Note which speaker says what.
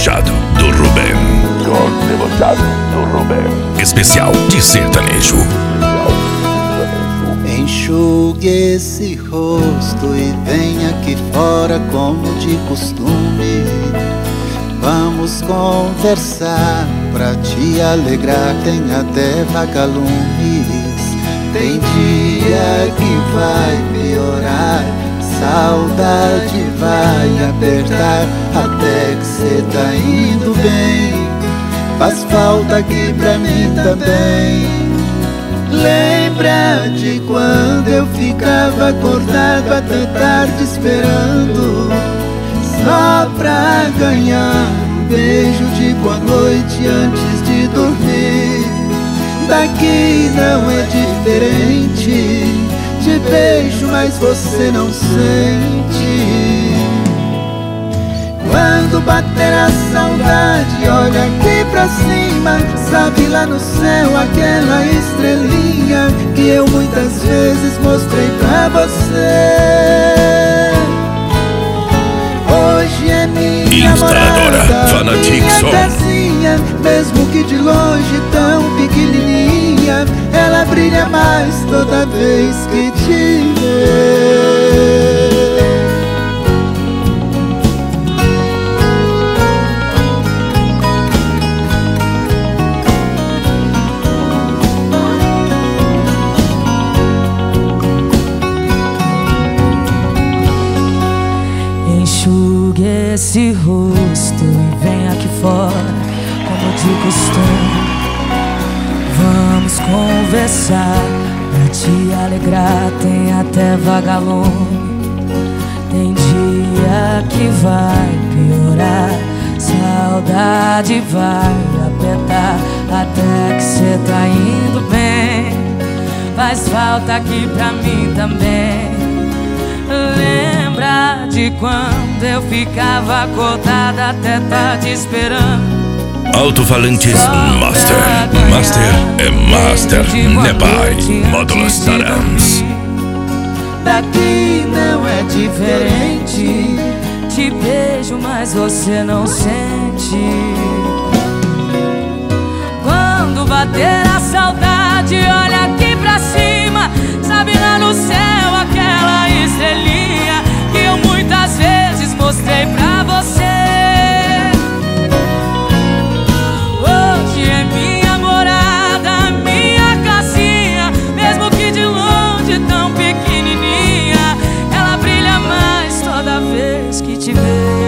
Speaker 1: debochado do Rubem. Especial de sertanejo.
Speaker 2: Enxugue esse rosto e venha aqui fora como de costume. Vamos conversar pra te alegrar, tem até vagalumes. Tem dia que vai piorar, saudade vai apertar, até que cê tá indo bem. Faz falta aqui pra mim também. Lembra de quando eu ficava acordado até tarde esperando, só pra ganhar um beijo de boa noite antes de dormir. Daqui não é diferente, te beijo mas você não sente. Quando bater a saudade, olha aqui pra cima, sabe lá no céu aquela estrelinha que eu muitas vezes mostrei pra você. Hoje é minha morada, minha casinha, mesmo que de longe tão pequenininha, ela brilha mais toda vez que te vê.
Speaker 3: Enxugue esse rosto e vem aqui fora, como de costume. Vamos conversar pra te alegrar, tem até vagalume. Tem dia que vai piorar, saudade vai apertar, até que cê tá indo bem. Faz falta aqui pra mim também. Lembra de quando eu ficava acordada até tarde esperando.
Speaker 1: Alto-falantes Master. Master é Master Nebai Módulos Tarams.
Speaker 3: Daqui não é diferente, te beijo mas você não sente. Quando bater a saudade, olha aqui pra cima, sabe lá no céu aquela estrelinha que eu muitas vezes mostrei pra você. Hoje é minha morada, minha casinha, mesmo que de longe tão pequenininha, ela brilha mais toda vez que te vejo.